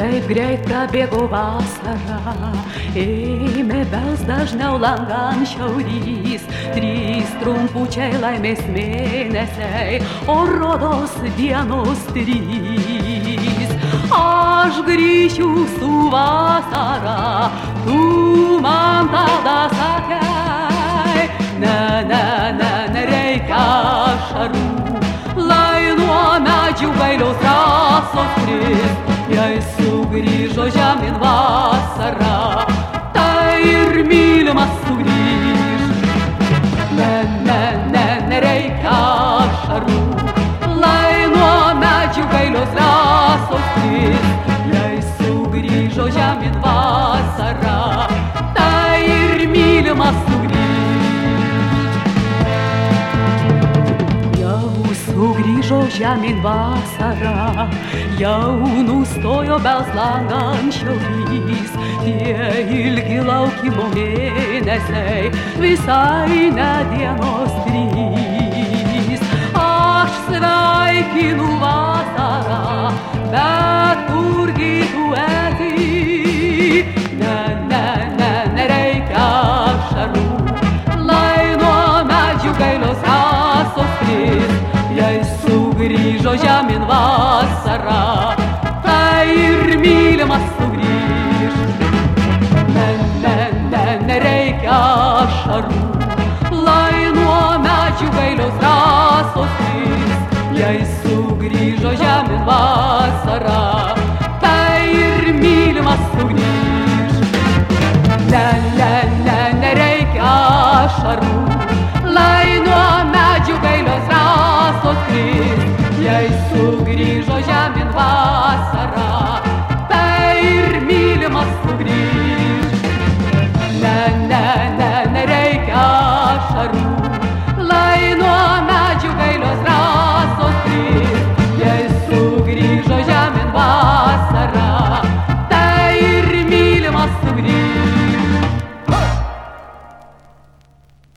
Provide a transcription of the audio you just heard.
Kaip greit prabėgo vasara, ėmė bels dažniau langan šiaurys. 3 trumpučiai laimės mėnesiai, o rodos dienos 3. Aš grįšiu su vasara, tu man tada sakei. Nereikia ašarų, lai nuo medžių gailios rasos kris. Jei sugrįžo žemyn vasara, tai ir mylimas sugrįž. Nereikia ašarų, lai nuo medžių gailios rasos kris. Jei sugrįžo žemyn vasara, tai ir mylimas sugrįž. Sugrįžo žemyn vasara, jau nustojo bels langan šiaurys. Tie ilgi laukimo mėnesiai, visai ne dienos 3. Aš sveikinu vasarą, bet kurgi tu esi?